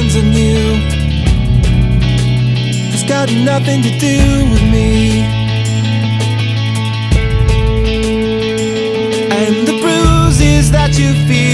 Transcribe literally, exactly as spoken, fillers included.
hands on you has got nothing to do with me. And the bruises that you feel